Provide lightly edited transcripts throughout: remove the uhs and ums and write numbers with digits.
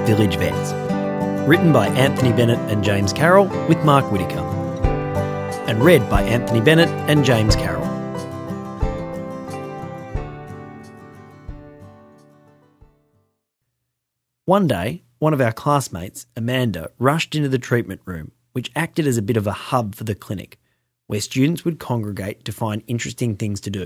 Village Vets. Written by Anthony Bennett and James Carroll with Mark Whittaker. And read by Anthony Bennett and James Carroll. One day, one of our classmates, Amanda, rushed into the treatment room, which acted as a bit of a hub for the clinic, where students would congregate to find interesting things to do.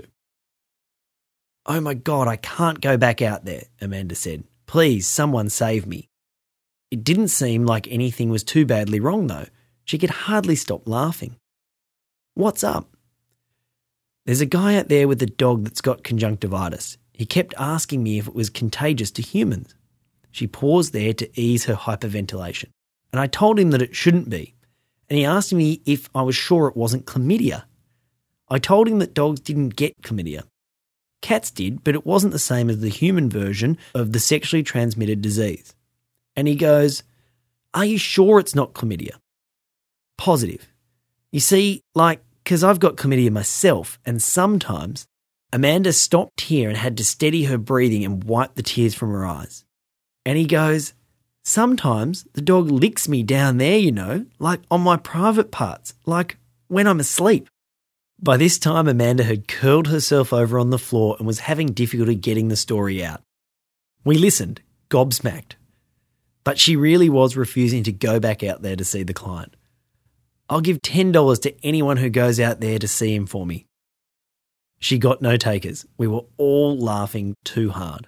"Oh my God, I can't go back out there," Amanda said. "Please, someone save me." It didn't seem like anything was too badly wrong though. She could hardly stop laughing. "What's up?" "There's a guy out there with a dog that's got conjunctivitis. He kept asking me if it was contagious to humans." She paused there to ease her hyperventilation. "And I told him that it shouldn't be. And he asked me if I was sure it wasn't chlamydia. I told him that dogs didn't get chlamydia. Cats did, but it wasn't the same as the human version of the sexually transmitted disease." And he goes, "Are you sure it's not chlamydia?" "Positive. You see, because I've got chlamydia myself, and sometimes..." Amanda stopped here and had to steady her breathing and wipe the tears from her eyes. And he goes, "Sometimes the dog licks me down there, like on my private parts, like when I'm asleep." By this time, Amanda had curled herself over on the floor and was having difficulty getting the story out. We listened, gobsmacked. But she really was refusing to go back out there to see the client. "I'll give $10 to anyone who goes out there to see him for me." She got no takers. We were all laughing too hard.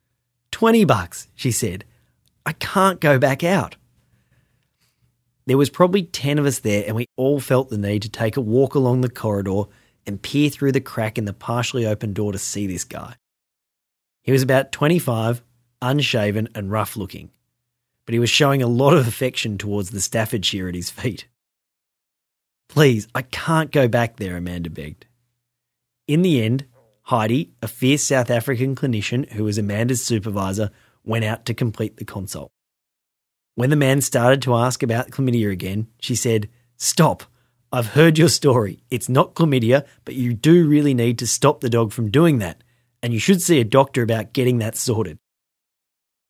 $20, she said. "I can't go back out." There was probably 10 of us there, and we all felt the need to take a walk along the corridor and peer through the crack in the partially open door to see this guy. He was about 25, unshaven and rough looking, but he was showing a lot of affection towards the Staffordshire at his feet. "Please, I can't go back there," Amanda begged. In the end, Heidi, a fierce South African clinician who was Amanda's supervisor, went out to complete the consult. When the man started to ask about chlamydia again, she said, "Stop. I've heard your story. It's not chlamydia, but you do really need to stop the dog from doing that, and you should see a doctor about getting that sorted."